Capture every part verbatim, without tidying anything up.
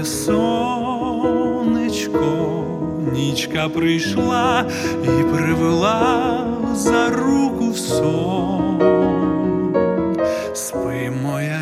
моє сонечко, нічка прийшла і привела за руку в сон. Спи, моя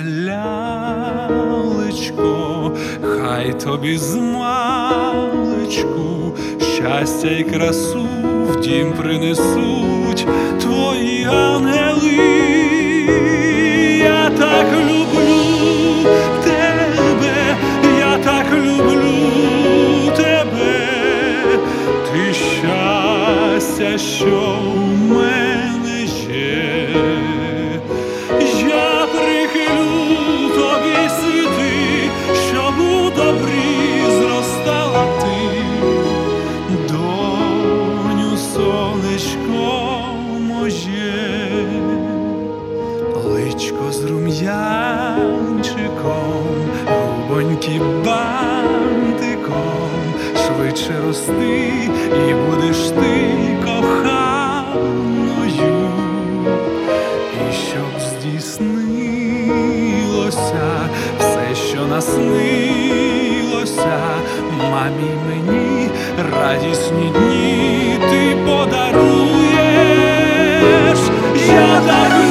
лялечко, хай тобі змалечку щастя й красу в дім принесуть твої ангели. Я так люблю тебе, я так люблю тебе, ти щастя, що у мене є. Я прихилю тобі світи, щоб у добрі зростала ти, доню, сонечко моє. Личко з рум'янчиком, губоньки бантиком, швидше рости і будеш ти коханою. І щоб здійснилося все, що наснилося мамі й мені, радісні дні ти подаруєш. Я так